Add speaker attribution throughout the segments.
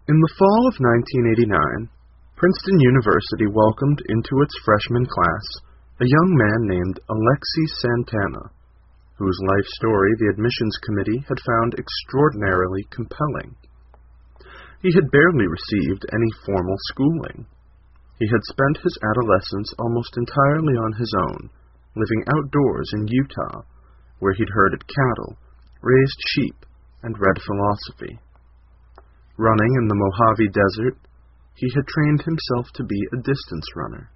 Speaker 1: In the fall of 1989, Princeton University welcomed into its freshman class a young man named Alexi Santana, whose life story the admissions committee had found extraordinarily compelling. He had barely received any formal schooling. He had spent his adolescence almost entirely on his own, living outdoors in Utah, where he'd herded cattle, raised sheep, and read philosophy. Running in the Mojave Desert, he had trained himself to be a distance runner.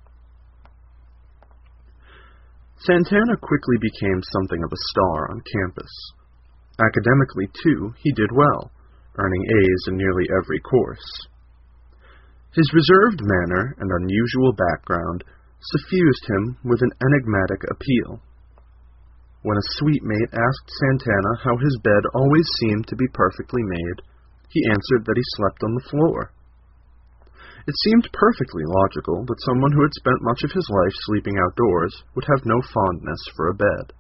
Speaker 1: Santana quickly became something of a star on campus. Academically, too, he did well, earning A's in nearly every course. His reserved manner and unusual background suffused him with an enigmatic appeal. When a suite mate asked Santana how his bed always seemed to be perfectly made, he answered that he slept on the floor. It seemed perfectly logical that someone who had spent much of his life sleeping outdoors would have no fondness for a bed.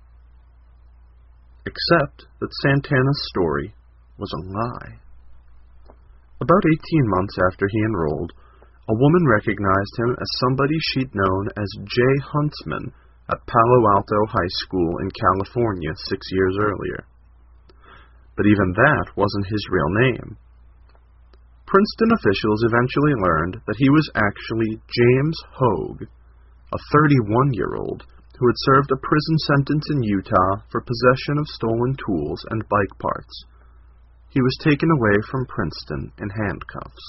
Speaker 1: Except that Santana's story was a lie. About 18 months after he enrolled, a woman recognized him as somebody she'd known as Jay Huntsman at Palo Alto High School in California 6 years earlier. But even that wasn't his real name. Princeton officials eventually learned that he was actually James Hogue, a 31-year-old who had served a prison sentence in Utah for possession of stolen tools and bike parts. He was taken away from Princeton in handcuffs.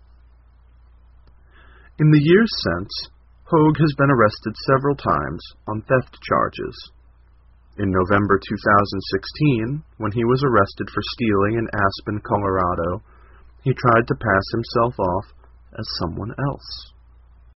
Speaker 1: In the years since, Hogue has been arrested several times on theft charges. In November 2016, when he was arrested for stealing in Aspen, Colorado, he tried to pass himself off as someone else.